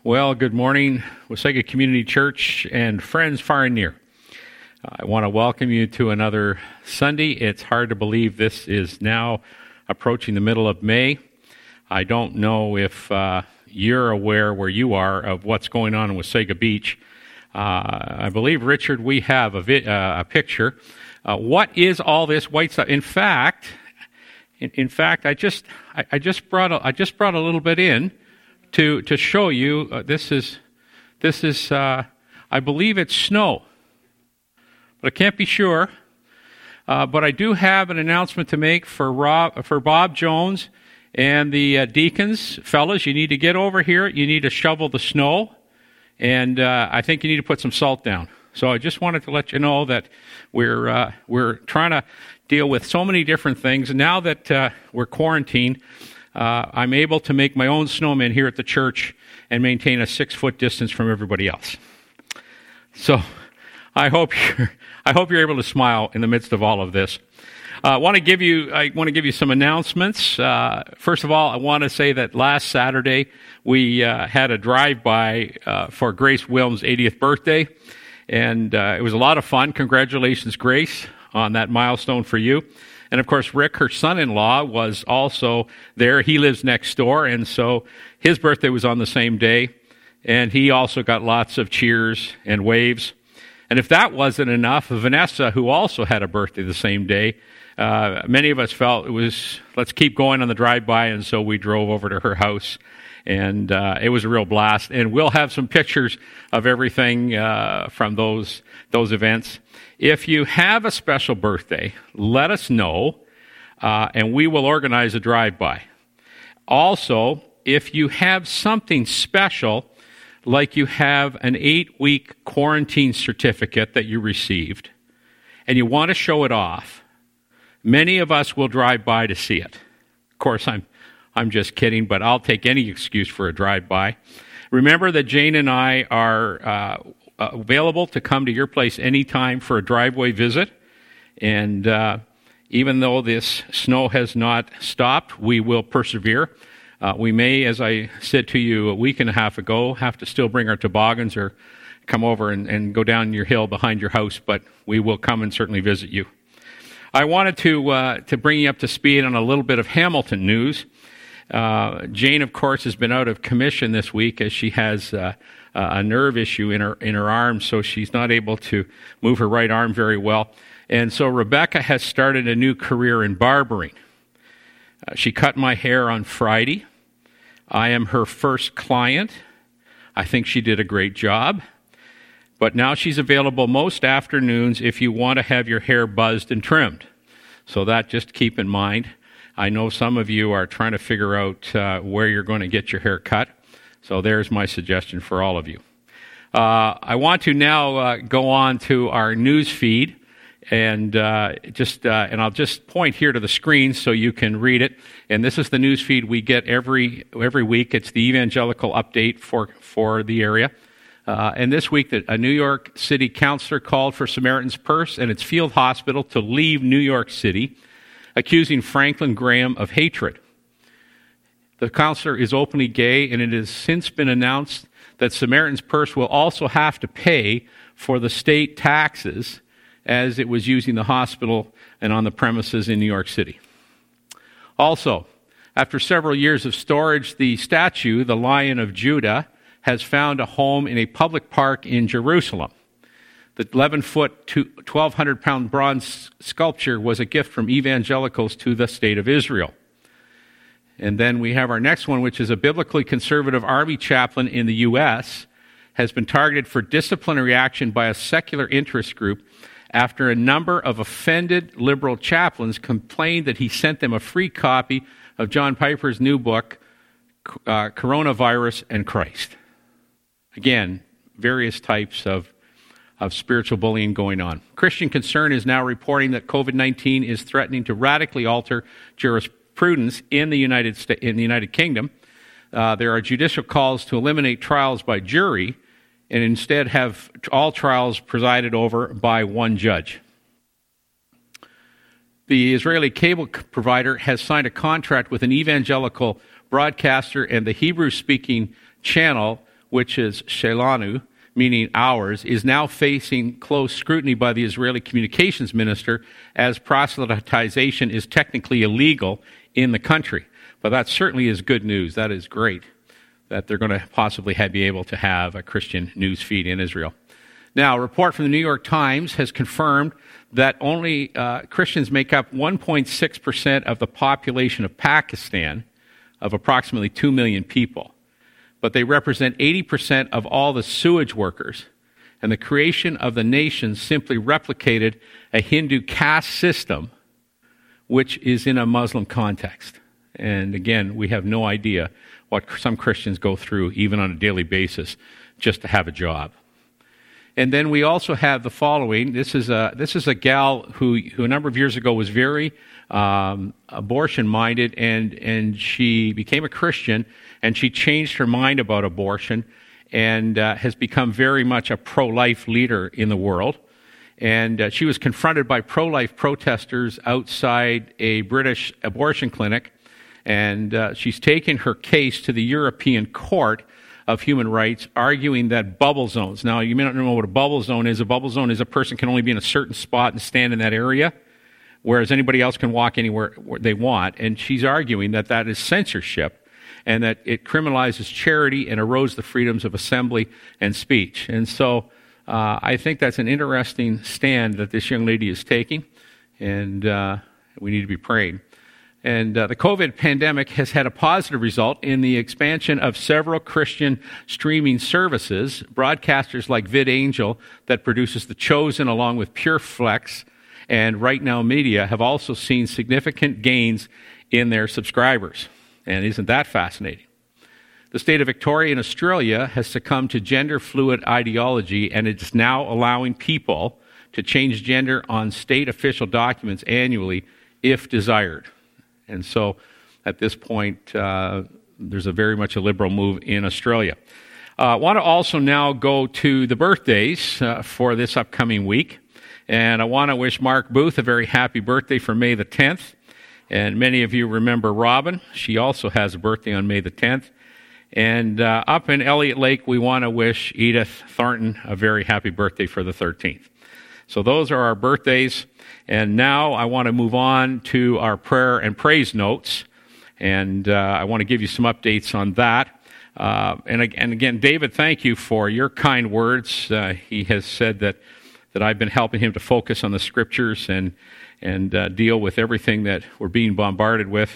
Well, good morning, Wasaga Community Church and friends far and near. I want to welcome you to another Sunday. It's hard to believe this is now approaching the middle of May. I don't know if you're aware where you are of what's going on in Wasaga Beach. I believe, Richard, we have a picture. What is all this white stuff? In fact, I just brought a little bit in to show you. This is I believe it's snow, but I can't be sure. But I do have an announcement to make for Bob Jones and the deacons. Fellas, you need to get over here. You need to shovel the snow, and I think you need to put some salt down. So I just wanted to let you know that we're trying to deal with so many different things. And now that we're quarantined, I'm able to make my own snowman here at the church and maintain a 6-foot distance from everybody else. So I hope you're able to smile in the midst of all of this. I want to give you some announcements. First of all, I want to say that last Saturday we had a drive-by for Grace Wilm's 80th birthday, and it was a lot of fun. Congratulations, Grace, on that milestone for you. And of course, Rick, her son-in-law, was also there. He lives next door, and so his birthday was on the same day, and he also got lots of cheers and waves. And if that wasn't enough, Vanessa, who also had a birthday the same day, many of us felt it was, let's keep going on the drive-by, and so we drove over to her house, and it was a real blast. And we'll have some pictures of everything from those events. If you have a special birthday, let us know, and we will organize a drive-by. Also, if you have something special, like you have an 8-week quarantine certificate that you received, and you want to show it off, many of us will drive by to see it. Of course, I'm just kidding, but I'll take any excuse for a drive-by. Remember that Jane and I are available to come to your place anytime for a driveway visit. And even though this snow has not stopped, we will persevere. We may, as I said to you a week and a half ago, have to still bring our toboggans or come over and go down your hill behind your house, but we will come and certainly visit you. I wanted to bring you up to speed on a little bit of Hamilton news. Jane, of course, has been out of commission this week as she has a nerve issue in her arm, so she's not able to move her right arm very well. And so Rebecca has started a new career in barbering. She cut my hair on Friday. I am her first client. I think she did a great job. But now she's available most afternoons if you want to have your hair buzzed and trimmed. So that just keep in mind. I know some of you are trying to figure out where you're going to get your hair cut. So there's my suggestion for all of you. I want to now go on to our news feed, and I'll just point here to the screen so you can read it. And this is the news feed we get every week. It's the evangelical update for the area. And this week, a New York City counselor called for Samaritan's Purse and its field hospital to leave New York City, accusing Franklin Graham of hatred. The counselor is openly gay, and it has since been announced that Samaritan's Purse will also have to pay for the state taxes as it was using the hospital and on the premises in New York City. Also, after several years of storage, the statue, the Lion of Judah, has found a home in a public park in Jerusalem. The 11-foot, 1,200-pound bronze sculpture was a gift from evangelicals to the state of Israel. And then we have our next one, which is a biblically conservative army chaplain in the U.S. has been targeted for disciplinary action by a secular interest group after a number of offended liberal chaplains complained that he sent them a free copy of John Piper's new book, Coronavirus and Christ. Again, various types of spiritual bullying going on. Christian Concern is now reporting that COVID-19 is threatening to radically alter jurisprudence in the United Kingdom. There are judicial calls to eliminate trials by jury and instead have all trials presided over by one judge. The Israeli cable provider has signed a contract with an evangelical broadcaster and the Hebrew-speaking channel which is Shelanu, meaning ours, is now facing close scrutiny by the Israeli communications minister as proselytization is technically illegal in the country. But that certainly is good news. That is great that they're going to possibly be able to have a Christian news feed in Israel. Now, a report from the New York Times has confirmed that only Christians make up 1.6% of the population of Pakistan, of approximately 2 million people. But they represent 80% of all the sewage workers. And the creation of the nation simply replicated a Hindu caste system, which is in a Muslim context. And again, we have no idea what some Christians go through, even on a daily basis, just to have a job. And then we also have the following. This is a gal who a number of years ago was very abortion-minded, and she became a Christian, and she changed her mind about abortion, and has become very much a pro-life leader in the world. And she was confronted by pro-life protesters outside a British abortion clinic, and she's taken her case to the European Court of Human Rights, arguing that bubble zones. Now, you may not know what a bubble zone is. A bubble zone is a person can only be in a certain spot and stand in that area, whereas anybody else can walk anywhere they want. And she's arguing that that is censorship and that it criminalizes charity and erodes the freedoms of assembly and speech. And so I think that's an interesting stand that this young lady is taking, and we need to be praying. And the COVID pandemic has had a positive result in the expansion of several Christian streaming services, broadcasters like VidAngel that produces The Chosen along with PureFlex and Right Now Media have also seen significant gains in their subscribers. And isn't that fascinating? The state of Victoria in Australia has succumbed to gender fluid ideology, and it's now allowing people to change gender on state official documents annually if desired. And so at this point, there's very much a liberal move in Australia. I want to also now go to the birthdays for this upcoming week. And I want to wish Mark Booth a very happy birthday for May the 10th. And many of you remember Robin. She also has a birthday on May the 10th. And up in Elliott Lake, we want to wish Edith Thornton a very happy birthday for the 13th. So those are our birthdays. And now I want to move on to our prayer and praise notes. And I want to give you some updates on that. And again, David, thank you for your kind words. He has said that I've been helping him to focus on the scriptures and deal with everything that we're being bombarded with.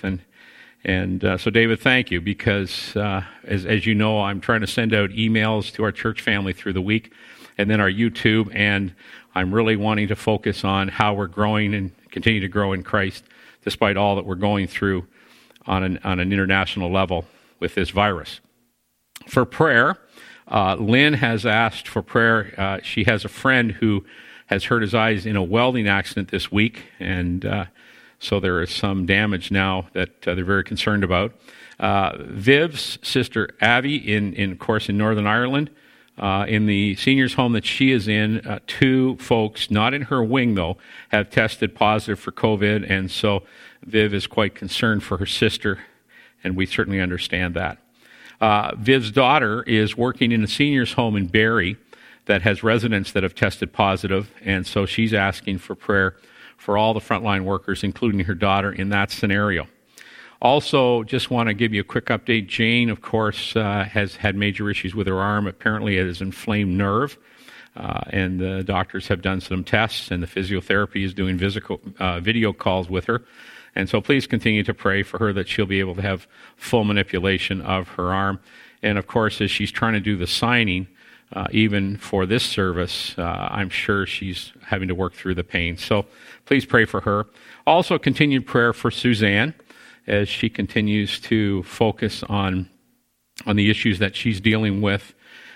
And so, David, thank you, because as you know, I'm trying to send out emails to our church family through the week, and then our YouTube, and I'm really wanting to focus on how we're growing and continue to grow in Christ, despite all that we're going through on an international level with this virus. For prayer, Lynn has asked for prayer. She has a friend who has hurt his eyes in a welding accident this week, and so there is some damage now that they're very concerned about. Viv's sister Avi, in Northern Ireland, in the seniors home that she is in, 2 folks, not in her wing though, have tested positive for COVID, and so Viv is quite concerned for her sister, and we certainly understand that. Viv's daughter is working in a seniors home in Barrie that has residents that have tested positive, and so she's asking for prayer for all the frontline workers, including her daughter, in that scenario. Also, just want to give you a quick update. Jane, of course, has had major issues with her arm. Apparently, it is an inflamed nerve, and the doctors have done some tests, and the physiotherapy is doing video calls with her. And so please continue to pray for her that she'll be able to have full manipulation of her arm. And, of course, as she's trying to do the signing, even for this service, I'm sure she's having to work through the pain. So please pray for her. Also, continued prayer for Suzanne as she continues to focus on the issues that she's dealing with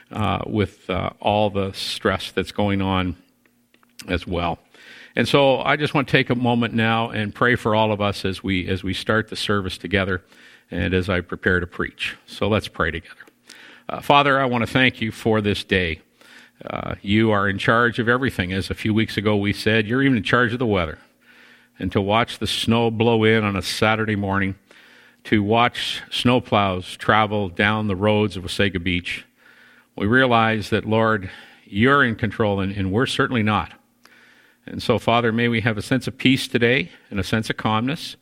all the stress that's going on as well. And so I just want to take a moment now and pray for all of us as we start the service together and as I prepare to preach. So let's pray together. Father, I want to thank you for this day. You are in charge of everything. As a few weeks ago we said, you're even in charge of the weather. And to watch the snow blow in on a Saturday morning, to watch snowplows travel down the roads of Wasaga Beach, We realize that, Lord, you're in control, and we're certainly not. And so, Father, may we have a sense of peace today and a sense of calmness.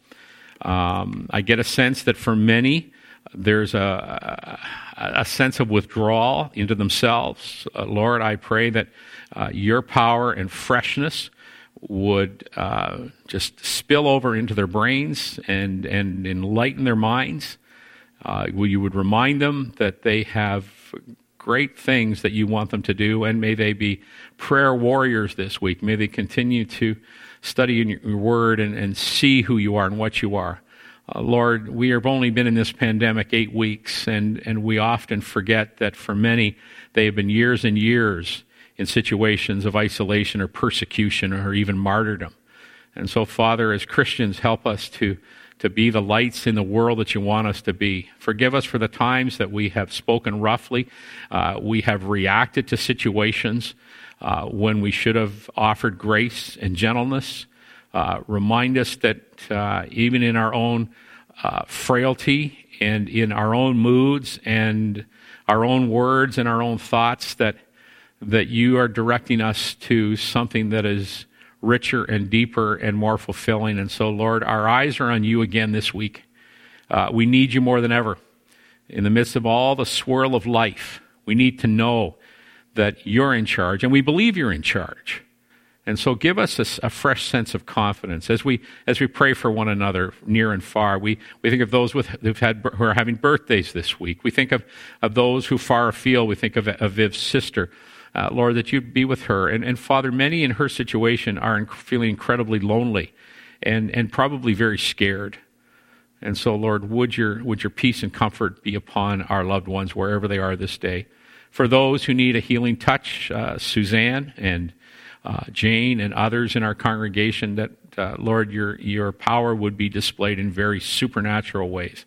I get a sense that for many, there's a sense of withdrawal into themselves. Lord, I pray that your power and freshness would just spill over into their brains and enlighten their minds. You would remind them that they have great things that you want them to do, and may they be prayer warriors this week. May they continue to study in your word and see who you are and what you are. Lord, we have only been in this pandemic 8 weeks, and we often forget that for many, they have been years and years in situations of isolation or persecution or even martyrdom. And so, Father, as Christians, help us to be the lights in the world that you want us to be. Forgive us for the times that we have spoken roughly. We have reacted to situations when we should have offered grace and gentleness. Remind us that even in our own frailty and in our own moods and our own words and our own thoughts, that you are directing us to something that is richer and deeper and more fulfilling. And so, Lord, our eyes are on you again this week. We need you more than ever. In the midst of all the swirl of life, we need to know that you're in charge, and we believe you're in charge. And so give us a fresh sense of confidence as we pray for one another near and far. We think of those who are having birthdays this week. We think of those who far afield. We think of Viv's sister. Lord, that you be with her. And Father, many in her situation are feeling incredibly lonely and probably very scared. And so, Lord, would your peace and comfort be upon our loved ones wherever they are this day. For those who need a healing touch, Suzanne and Jane and others in our congregation, that, Lord, your power would be displayed in very supernatural ways.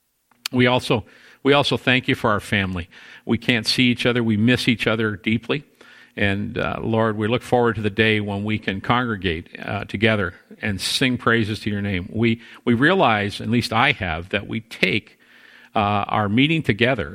We also thank you for our family. We can't see each other. We miss each other deeply. And Lord, we look forward to the day when we can congregate together and sing praises to your name. We realize, at least I have, that we take our meeting together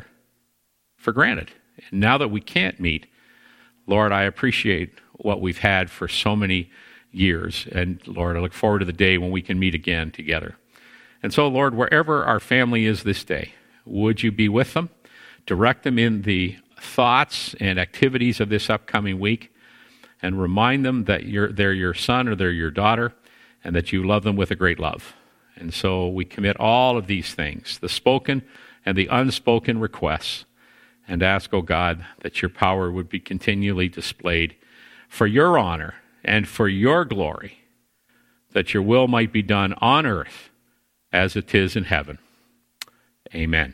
for granted. And now that we can't meet, Lord, I appreciate what we've had for so many years. And Lord, I look forward to the day when we can meet again together. And so, Lord, wherever our family is this day, would you be with them? Direct them in the thoughts and activities of this upcoming week, and remind them that they're your son or they're your daughter, and that you love them with a great love. And so we commit all of these things, the spoken and the unspoken requests, and ask, O God, that your power would be continually displayed for your honor and for your glory, that your will might be done on earth as it is in heaven. Amen.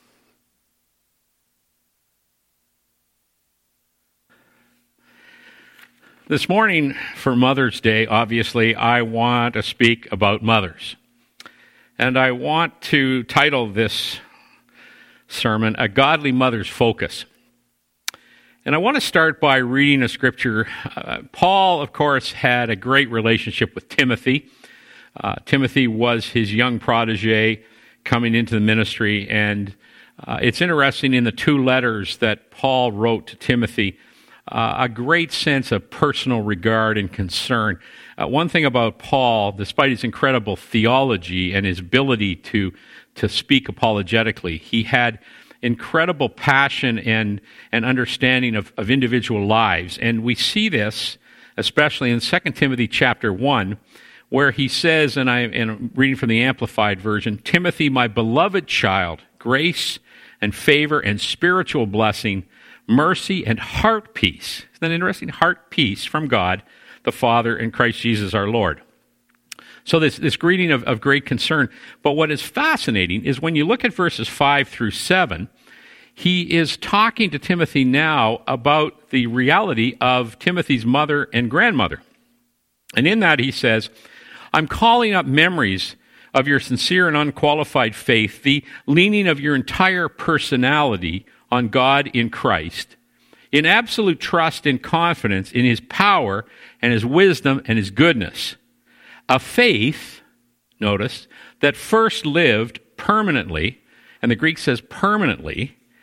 This morning, for Mother's Day, obviously, I want to speak about mothers. And I want to title this sermon, A Godly Mother's Focus. And I want to start by reading a scripture. Paul, of course, had a great relationship with Timothy. Timothy was his young protege coming into the ministry, and it's interesting in the 2 letters that Paul wrote to Timothy, a great sense of personal regard and concern. One thing about Paul, despite his incredible theology and his ability to speak apologetically, he had incredible passion and understanding of individual lives. And we see this especially in 2 Timothy chapter 1, where he says, and I'm reading from the Amplified Version, Timothy, my beloved child, grace and favor and spiritual blessing, mercy and heart peace. Isn't that interesting? Heart peace from God, the Father, and Christ Jesus our Lord. So this greeting of great concern. But what is fascinating is when you look at verses 5 through 7, he is talking to Timothy now about the reality of Timothy's mother and grandmother. And in that he says, I'm calling up memories of your sincere and unqualified faith, the leaning of your entire personality on God in Christ, in absolute trust and confidence in his power and his wisdom and his goodness. A faith, notice, that first lived permanently, and the Greek says permanently,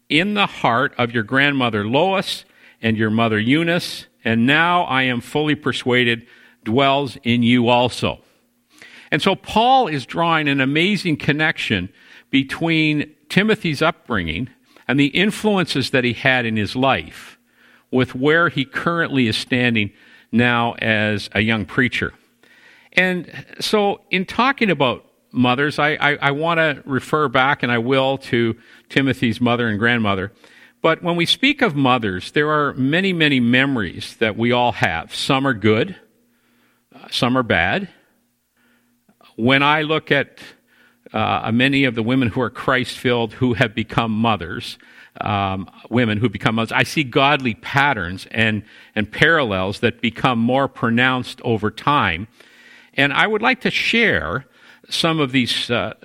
in the heart of your grandmother Lois and your mother Eunice, and now I am fully persuaded dwells in you also. And so Paul is drawing an amazing connection between Timothy's upbringing and the influences that he had in his life with where he currently is standing now as a young preacher. And so in talking about mothers, I want to refer back, and I will, to Timothy's mother and grandmother. But when we speak of mothers, there are many, many memories that we all have. Some are good, some are bad. When I look at many of the women who are Christ-filled who have become mothers, women who become mothers, I see godly patterns and parallels that become more pronounced over time. And I would like to share some of these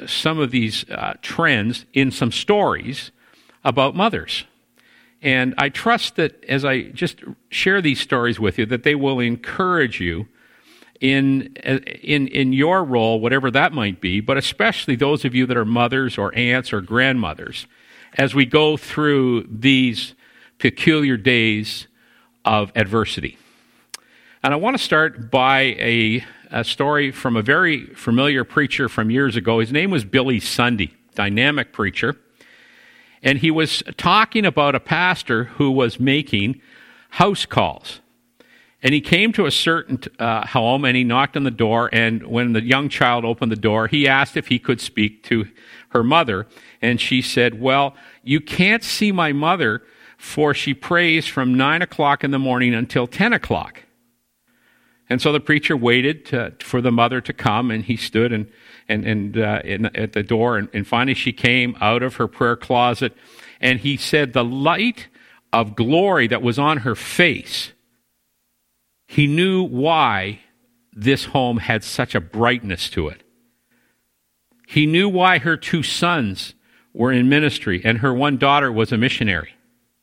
trends in some stories about mothers. And I trust that as I just share these stories with you, that they will encourage you in your role, whatever that might be, but especially those of you that are mothers or aunts or grandmothers, as we go through these peculiar days of adversity. And I want to start by a story from a very familiar preacher from years ago. His name was Billy Sunday, dynamic preacher. And he was talking about a pastor who was making house calls. And he came to a certain home, and he knocked on the door, and when the young child opened the door, he asked if he could speak to her mother. And she said, "Well, you can't see my mother, for she prays from 9 o'clock in the morning until 10 o'clock. And so the preacher waited for the mother to come, and he stood at the door, and finally she came out of her prayer closet, and he said the light of glory that was on her face, he knew why this home had such a brightness to it. He knew why her 2 sons were in ministry, and her 1 daughter was a missionary.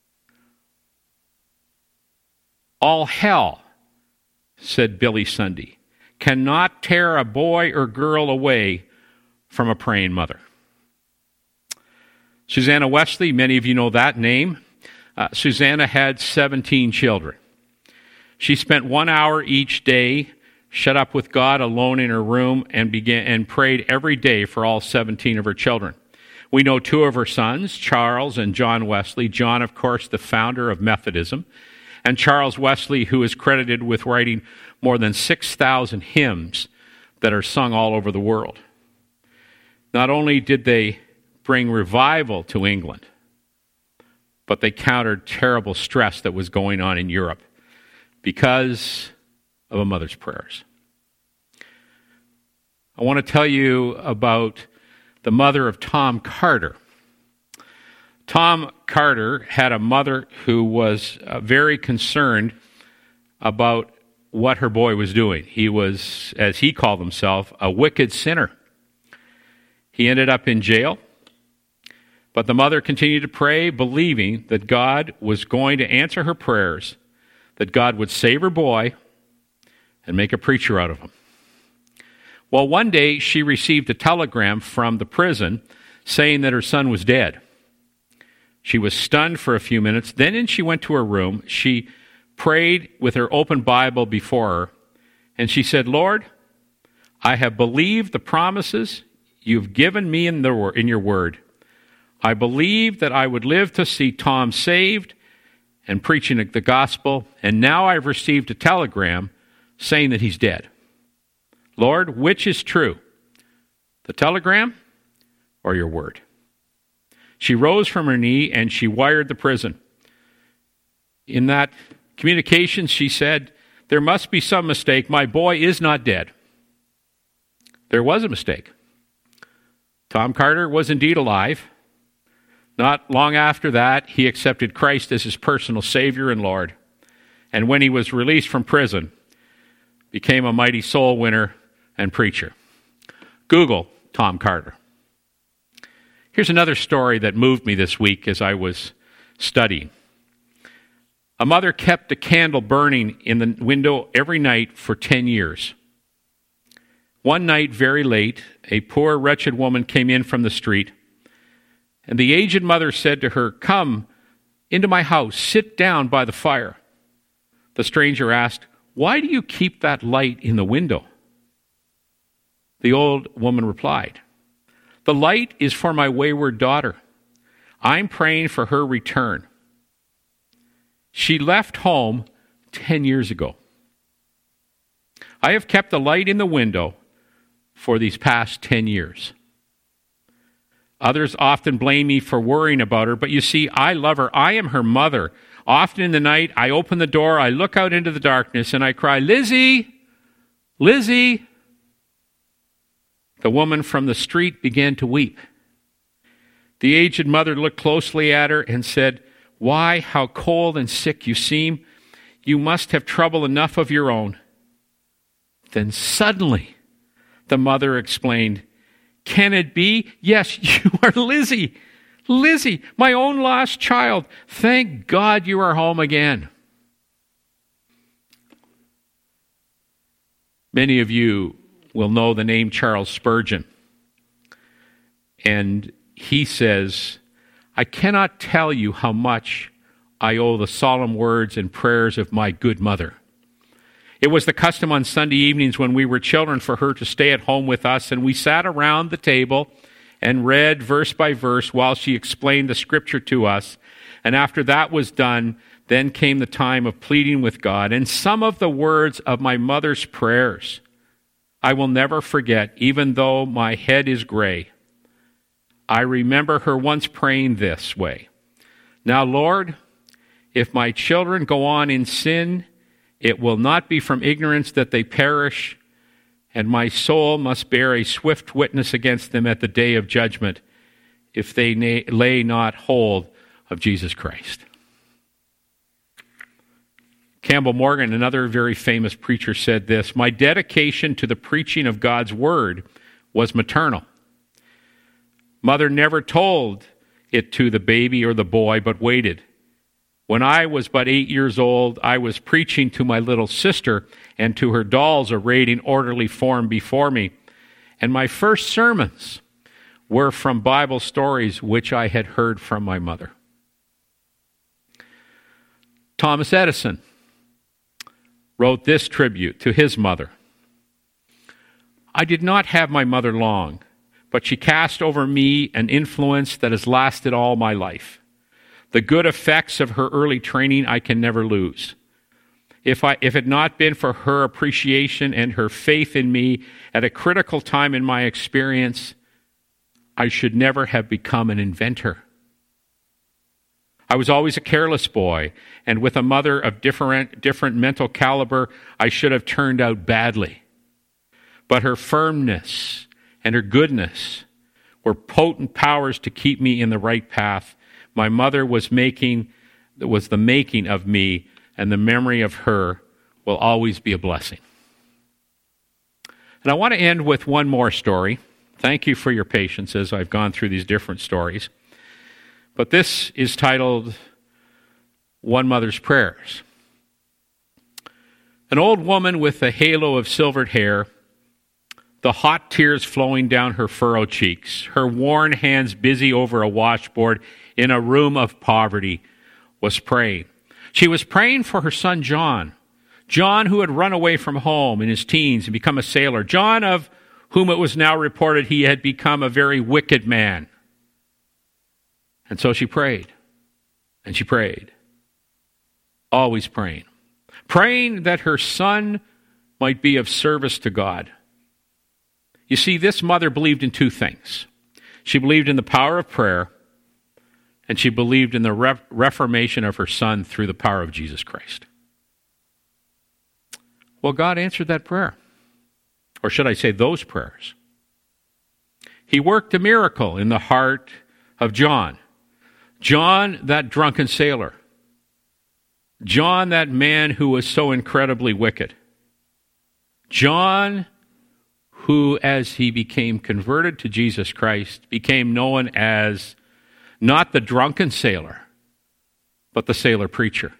All hell," said Billy Sunday, "cannot tear a boy or girl away from a praying mother." Susanna Wesley, many of you know that name. Susanna had 17 children. She spent 1 hour each day shut up with God alone in her room and prayed every day for all 17 of her children. We know 2 of her sons, Charles and John Wesley. John, of course, the founder of Methodism, and Charles Wesley, who is credited with writing more than 6,000 hymns that are sung all over the world. Not only did they bring revival to England, but they countered terrible stress that was going on in Europe because of a mother's prayers. I want to tell you about the mother of Tom Carter. Tom Carter had a mother who was very concerned about what her boy was doing. He was, as he called himself, a wicked sinner. He ended up in jail, but the mother continued to pray, believing that God was going to answer her prayers, that God would save her boy and make a preacher out of him. Well, one day she received a telegram from the prison saying that her son was dead. She was stunned for a few minutes. Then she went to her room. She prayed with her open Bible before her, and she said, "Lord, I have believed the promises you've given me in your word. I believed that I would live to see Tom saved and preaching the gospel, and now I've received a telegram saying that he's dead. Lord, which is true, the telegram or your word?" She rose from her knee and she wired the prison. In that communication, she said, "There must be some mistake. My boy is not dead." There was a mistake. Tom Carter was indeed alive. Not long after that, he accepted Christ as his personal Savior and Lord. And when he was released from prison, became a mighty soul winner and preacher. Google Tom Carter. Here's another story that moved me this week as I was studying. A mother kept a candle burning in the window every night for 10 years. One night, very late, a poor, wretched woman came in from the street. And the aged mother said to her, "Come into my house, sit down by the fire." The stranger asked, "Why do you keep that light in the window?" The old woman replied, "The light is for my wayward daughter. I'm praying for her return. She left home 10 years ago. I have kept the light in the window for these past 10 years. Others often blame me for worrying about her, but you see, I love her. I am her mother. Often in the night, I open the door, I look out into the darkness, and I cry, 'Lizzie! Lizzie!' The woman from the street began to weep. The aged mother looked closely at her and said, 'Why, how cold and sick you seem. You must have trouble enough of your own.' Then suddenly, the mother explained, 'Can it be? Yes, you are Lizzie. Lizzie, my own lost child. Thank God you are home again.'" Many of you will know the name Charles Spurgeon. And he says, "I cannot tell you how much I owe the solemn words and prayers of my good mother. It was the custom on Sunday evenings when we were children for her to stay at home with us, and we sat around the table and read verse by verse while she explained the scripture to us. And after that was done, then came the time of pleading with God. And some of the words of my mother's prayers I will never forget, even though my head is gray. I remember her once praying this way: 'Now, Lord, if my children go on in sin, it will not be from ignorance that they perish, and my soul must bear a swift witness against them at the day of judgment, if they lay not hold of Jesus Christ.'" Campbell Morgan, another very famous preacher, said this: "My dedication to the preaching of God's word was maternal. Mother never told it to the baby or the boy, but waited. When I was but 8 years old, I was preaching to my little sister and to her dolls arrayed in orderly form before me. And my first sermons were from Bible stories which I had heard from my mother." Thomas Edison wrote this tribute to his mother: "I did not have my mother long, but she cast over me an influence that has lasted all my life. The good effects of her early training I can never lose. If it had not been for her appreciation and her faith in me at a critical time in my experience, I should never have become an inventor. I was always a careless boy, and with a mother of different mental caliber, I should have turned out badly. But her firmness and her goodness were potent powers to keep me in the right path. My mother was the making of me, and the memory of her will always be a blessing." And I want to end with one more story. Thank you for your patience as I've gone through these different stories. But this is titled "One Mother's Prayers." An old woman with a halo of silvered hair, the hot tears flowing down her furrowed cheeks, her worn hands busy over a washboard in a room of poverty, was praying. She was praying for her son John, who had run away from home in his teens and become a sailor, John of whom it was now reported he had become a very wicked man. And so she prayed, and she prayed, always praying that her son might be of service to God. You see, this mother believed in two things. She believed in the power of prayer, and she believed in the reformation of her son through the power of Jesus Christ. Well, God answered that prayer. Or should I say those prayers. He worked a miracle in the heart of John. John, that drunken sailor. John, that man who was so incredibly wicked. John, who, as he became converted to Jesus Christ, became known as not the drunken sailor, but the sailor preacher.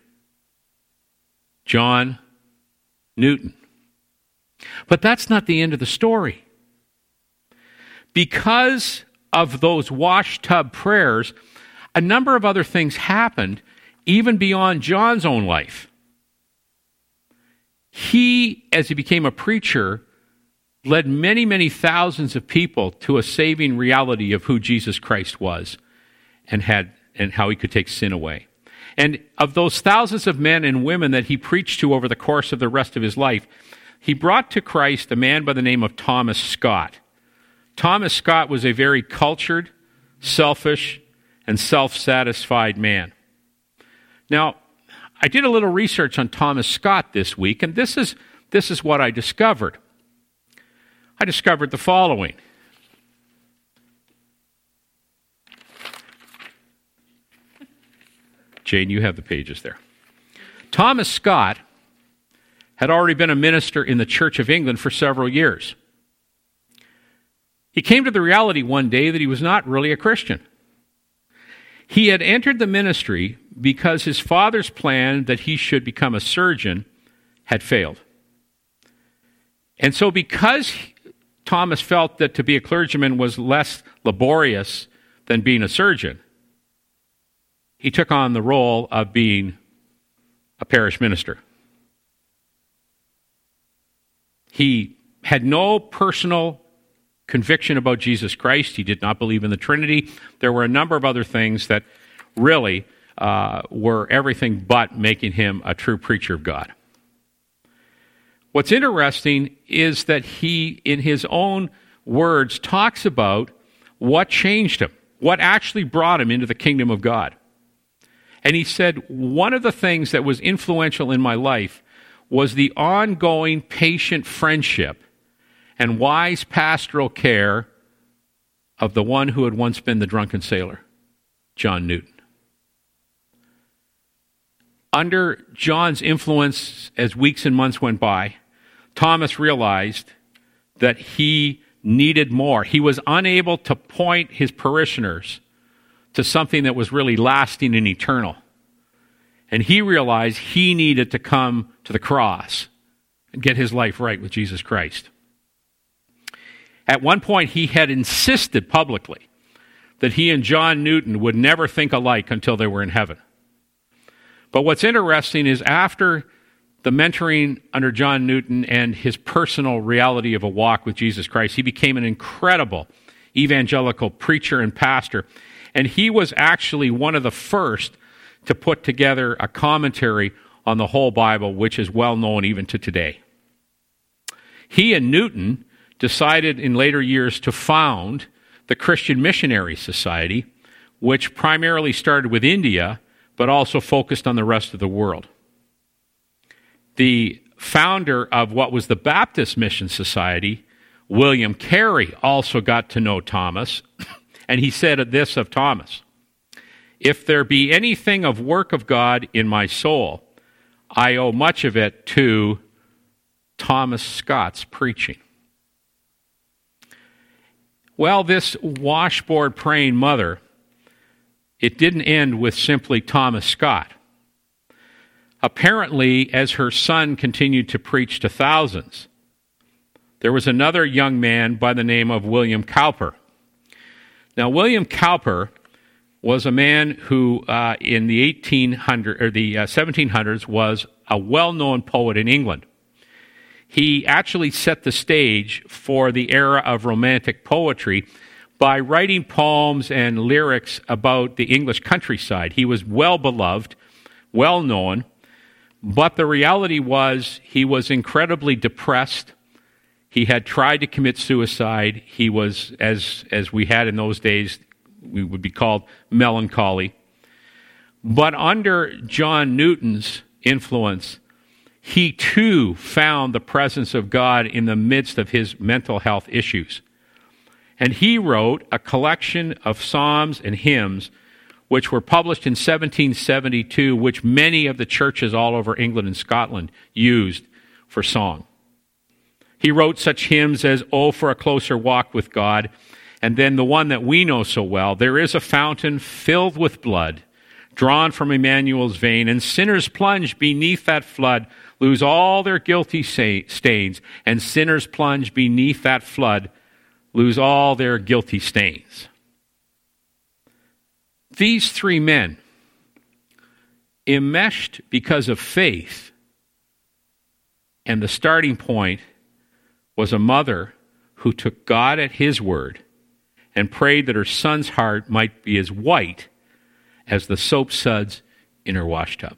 John Newton. But that's not the end of the story. Because of those wash tub prayers, a number of other things happened, even beyond John's own life. He, as he became a preacher, led many, many thousands of people to a saving reality of who Jesus Christ was and how he could take sin away. And of those thousands of men and women that he preached to over the course of the rest of his life, he brought to Christ a man by the name of Thomas Scott. Thomas Scott was a very cultured, selfish, and self-satisfied man. Now, I did a little research on Thomas Scott this week, and this is what I discovered. I discovered the following. Jane, you have the pages there. Thomas Scott had already been a minister in the Church of England for several years. He came to the reality one day that he was not really a Christian. He had entered the ministry because his father's plan that he should become a surgeon had failed. And so because Thomas felt that to be a clergyman was less laborious than being a surgeon, he took on the role of being a parish minister. He had no personal conviction about Jesus Christ. He did not believe in the Trinity. There were a number of other things that really were everything but making him a true preacher of God. What's interesting is that he, in his own words, talks about what changed him, what actually brought him into the kingdom of God. And he said, one of the things that was influential in my life was the ongoing patient friendship and wise pastoral care of the one who had once been the drunken sailor, John Newton. Under John's influence, as weeks and months went by, Thomas realized that he needed more. He was unable to point his parishioners to something that was really lasting and eternal. And he realized he needed to come to the cross and get his life right with Jesus Christ. At one point, he had insisted publicly that he and John Newton would never think alike until they were in heaven. But what's interesting is after the mentoring under John Newton and his personal reality of a walk with Jesus Christ, he became an incredible evangelical preacher and pastor. And he was actually one of the first to put together a commentary on the whole Bible, which is well known even to today. He and Newton decided in later years to found the Christian Missionary Society, which primarily started with India, but also focused on the rest of the world. The founder of what was the Baptist Mission Society, William Carey, also got to know Thomas, and he said this of Thomas: "If there be anything of work of God in my soul, I owe much of it to Thomas Scott's preaching." Well, this washboard praying mother, it didn't end with simply Thomas Scott. Apparently, as her son continued to preach to thousands, there was another young man by the name of William Cowper. Now, William Cowper was a man who, in the 1700s, was a well-known poet in England. He actually set the stage for the era of Romantic poetry by writing poems and lyrics about the English countryside. He was well-beloved, well-known, but the reality was he was incredibly depressed. He had tried to commit suicide. He was, as we had in those days, we would be called melancholy. But under John Newton's influence, he too found the presence of God in the midst of his mental health issues. And he wrote a collection of psalms and hymns which were published in 1772, which many of the churches all over England and Scotland used for song. He wrote such hymns as "Oh, for a Closer Walk with God," and then the one that we know so well, "There is a fountain filled with blood, drawn from Emmanuel's vein, and sinners plunge beneath that flood, lose all their guilty stains, and sinners plunge beneath that flood, lose all their guilty stains." These three men, enmeshed because of faith, and the starting point was a mother who took God at his word and prayed that her son's heart might be as white as the soap suds in her wash tub.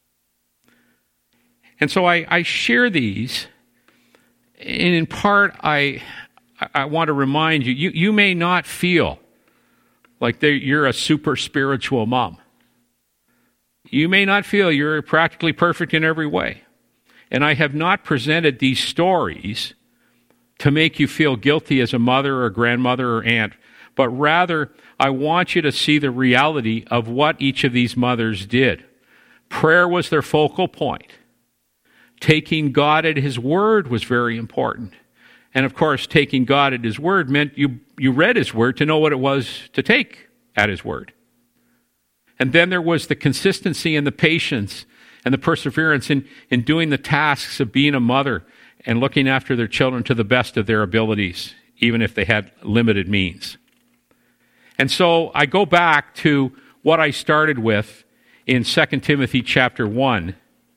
And so I share these, and in part I want to remind you, you may not feel like you're a super spiritual mom. You may not feel you're practically perfect in every way. And I have not presented these stories to make you feel guilty as a mother or grandmother or aunt, but rather I want you to see the reality of what each of these mothers did. Prayer was their focal point. Taking God at his word was very important. And of course, taking God at his word meant you read his word to know what it was to take at his word. And then there was the consistency and the patience and the perseverance in doing the tasks of being a mother and looking after their children to the best of their abilities, even if they had limited means. And so I go back to what I started with in 2 Timothy chapter 1.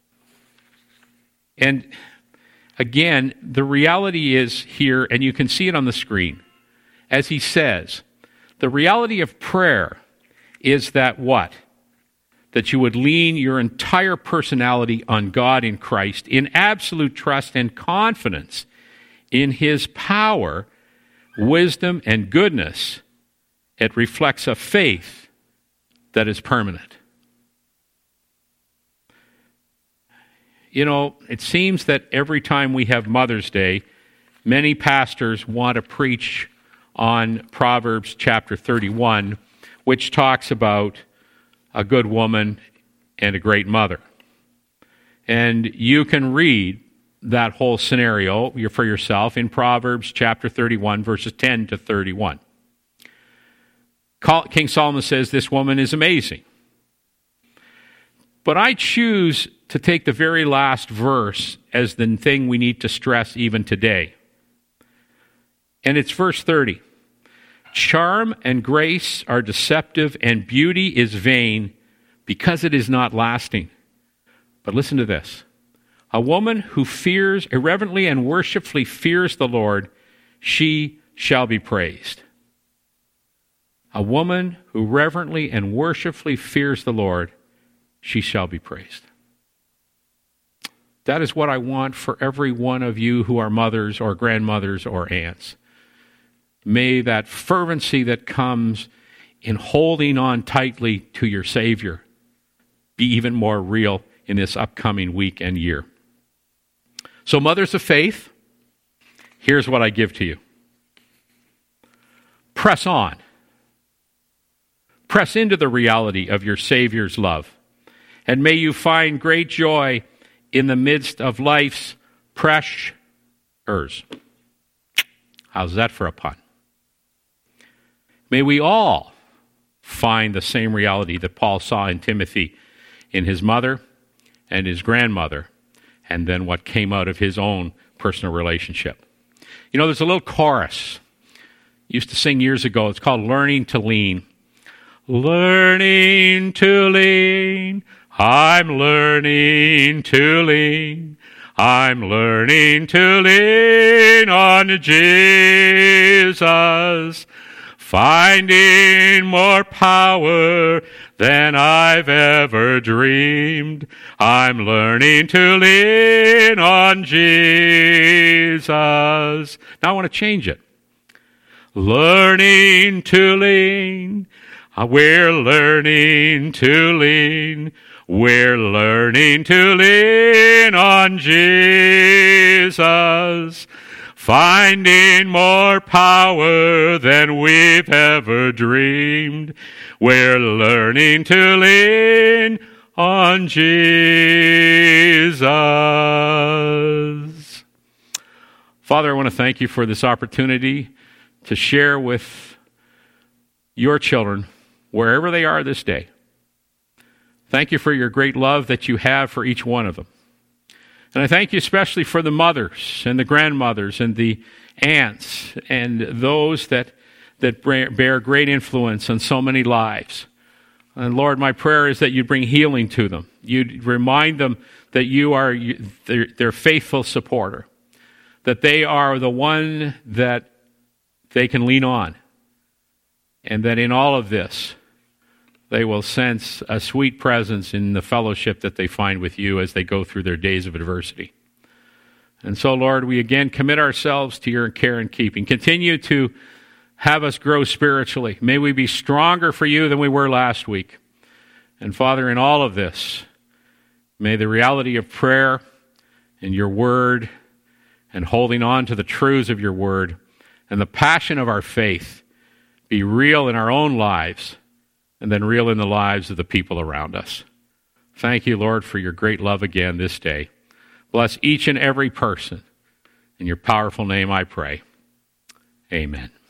And again, the reality is here, and you can see it on the screen, as he says, the reality of prayer is that what? That you would lean your entire personality on God in Christ in absolute trust and confidence in his power, wisdom, and goodness. It reflects a faith that is permanent. You know, it seems that every time we have Mother's Day, many pastors want to preach on Proverbs chapter 31, which talks about a good woman and a great mother. And you can read that whole scenario for yourself in Proverbs chapter 31, verses 10 to 31. King Solomon says this woman is amazing. But I choose to take the very last verse as the thing we need to stress even today. And it's verse 30. Charm and grace are deceptive, and beauty is vain because it is not lasting. But listen to this. A woman who fears, irreverently and worshipfully fears the Lord, she shall be praised. A woman who reverently and worshipfully fears the Lord, she shall be praised. That is what I want for every one of you who are mothers or grandmothers or aunts. May that fervency that comes in holding on tightly to your Savior be even more real in this upcoming week and year. So, mothers of faith, here's what I give to you. Press on. Press into the reality of your Savior's love. And may you find great joy in the midst of life's pressures. How's that for a pun? May we all find the same reality that Paul saw in Timothy, in his mother and his grandmother, and then what came out of his own personal relationship. You know, there's a little chorus I used to sing years ago. It's called Learning to Lean. Learning to lean, I'm learning to lean. I'm learning to lean on Jesus, finding more power than I've ever dreamed. I'm learning to lean on Jesus. Now I want to change it. Learning to lean. We're learning to lean. We're learning to lean on Jesus, finding more power than we've ever dreamed. We're learning to lean on Jesus. Father, I want to thank you for this opportunity to share with your children, wherever they are this day. Thank you for your great love that you have for each one of them. And I thank you especially for the mothers and the grandmothers and the aunts and those that bear great influence on so many lives And Lord, my prayer is that you'd bring healing to them. You'd remind them that you are their faithful supporter, that they are the one that they can lean on, and that in all of this, they will sense a sweet presence in the fellowship that they find with you as they go through their days of adversity. And so, Lord, we again commit ourselves to your care and keeping. Continue to have us grow spiritually. May we be stronger for you than we were last week. And Father, in all of this, may the reality of prayer and your word and holding on to the truths of your word and the passion of our faith be real in our own lives and then real in the lives of the people around us. Thank you, Lord, for your great love again this day. Bless each and every person. In your powerful name I pray. Amen.